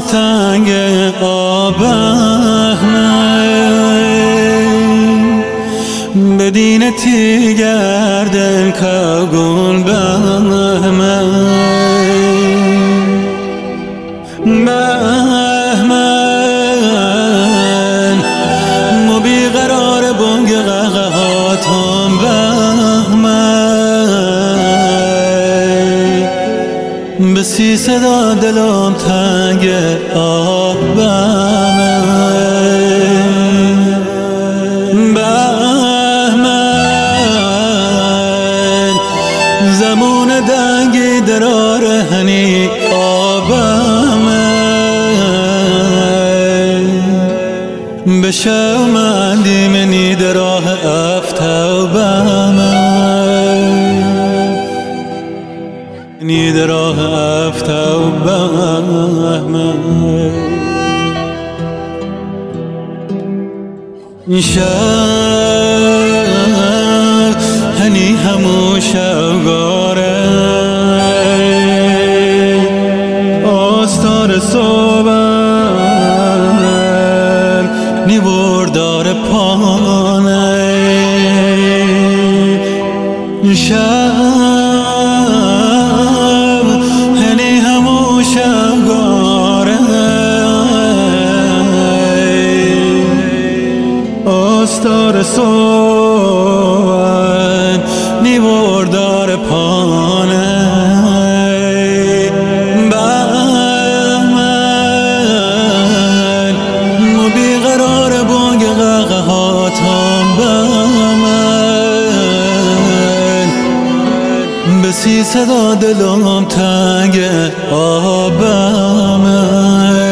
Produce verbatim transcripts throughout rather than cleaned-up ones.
تنگ آبه من بدینتی گردن کگون بهمن بهمن مو بیقرار بانگ قهقهاتم بهمن بسی صدا دلم تنگ آه بهمن بهمن زمان دنگی درار هنی آه بهمن بشو مندی منی دراه افتو بهمن نی دراه افتو بهمن شب هنی همو شوگاره آستار صبح نیوردار پانه شب هنی همو شوگاره آستار صبح نیوردار پانه بهمن مو بیقرار بانگ قهقهاتم بهمن بسی صدا دلم تنگ آه بهمن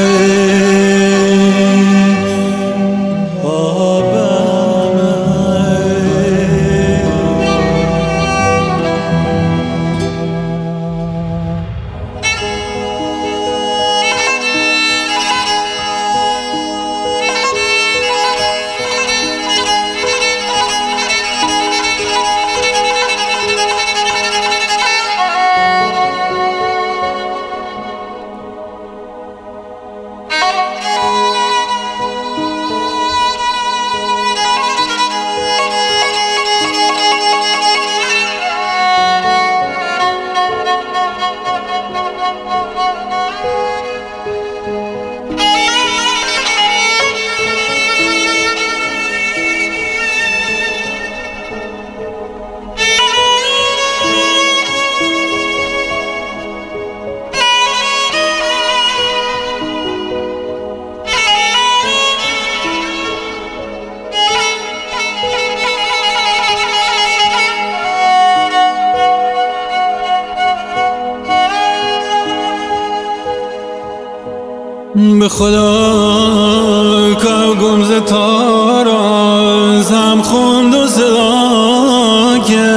به خدا که گمز تارا زم خوند و صدا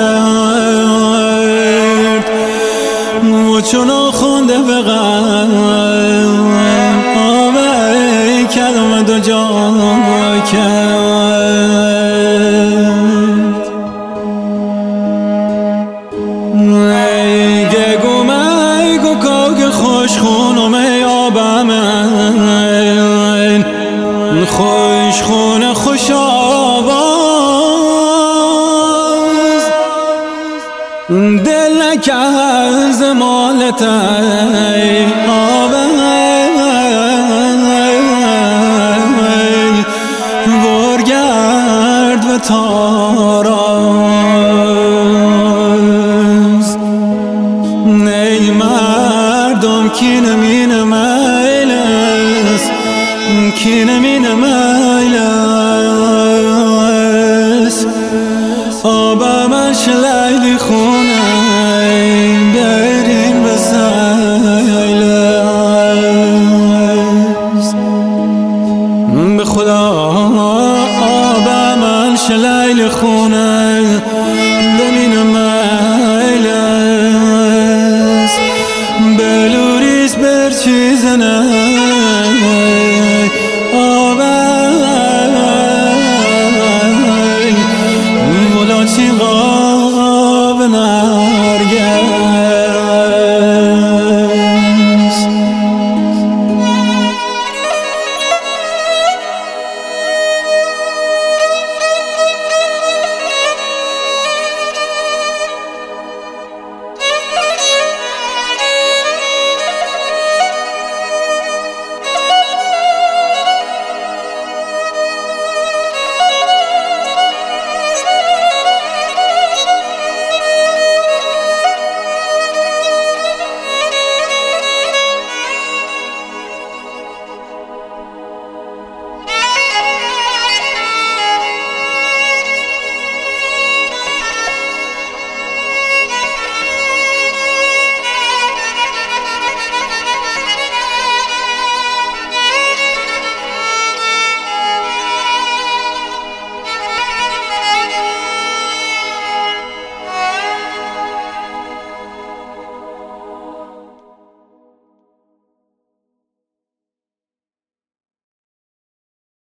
کرد و چون خونده به قلب آبه کلمه دو جا کرد ایگه گو میگو که خوش خونم ای آبم خوش خونه خوش آواز دل نکرد زمالت ای آبای برگرد و تاراز ای مردم کی نمین میلست کی نمین میلست آب من شلیلی خونه بریم به سیلست به خدا آب من شلیلی خونه